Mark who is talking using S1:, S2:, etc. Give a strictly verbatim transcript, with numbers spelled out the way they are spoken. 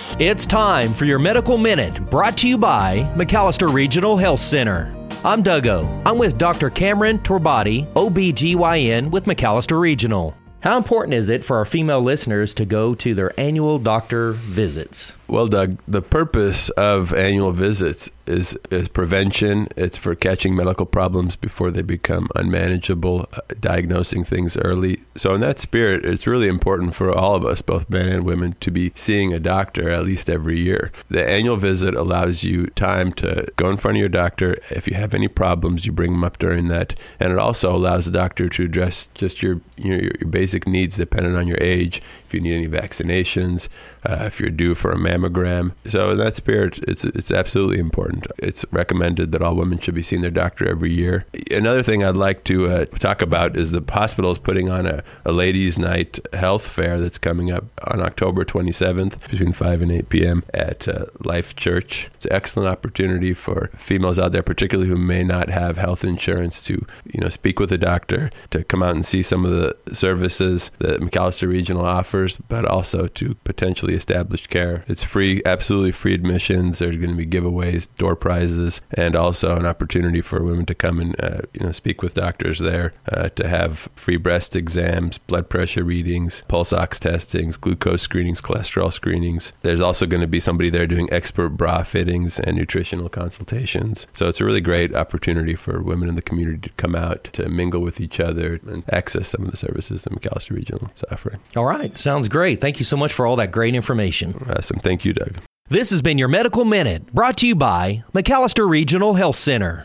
S1: It's time for your Medical Minute, brought to you by McAllister Regional Health Center. I'm Doug O. I'm with Doctor Cameron Torbati, O B G Y N with McAllister Regional. How important is it for our female listeners to go to their annual doctor visits?
S2: Well, Doug, the purpose of annual visits is, is prevention. It's for catching medical problems before they become unmanageable, uh, diagnosing things early. So in that spirit, it's really important for all of us, both men and women, to be seeing a doctor at least every year. The annual visit allows you time to go in front of your doctor. If you have any problems, you bring them up during that. And it also allows the doctor to address just your, your, your basic needs depending on your age. If you need any vaccinations, uh, if you're due for a mammogram. So in that spirit, it's it's absolutely important. It's recommended that all women should be seeing their doctor every year. Another thing I'd like to uh, talk about is the hospital is putting on a, a ladies' night health fair that's coming up on October twenty-seventh between five and eight p.m. at uh, Life Church. It's an excellent opportunity for females out there, particularly who may not have health insurance, to you know speak with a doctor, to come out and see some of the services that McAllister Regional offers, but also to potentially establish care. It's free, absolutely free admissions. There's going to be giveaways, door prizes, and also an opportunity for women to come and uh, you know speak with doctors there, uh, to have free breast exams, blood pressure readings, pulse ox testings, glucose screenings, cholesterol screenings. There's also going to be somebody there doing expert bra fittings and nutritional consultations. So it's a really great opportunity for women in the community to come out, to mingle with each other, and access some of the services that McAllister Regional is offering.
S1: All right. Sounds great. Thank you so much for all that great information.
S2: Awesome. Thank you, Doug.
S1: This has been your Medical Minute, brought to you by McAllister Regional Health Center.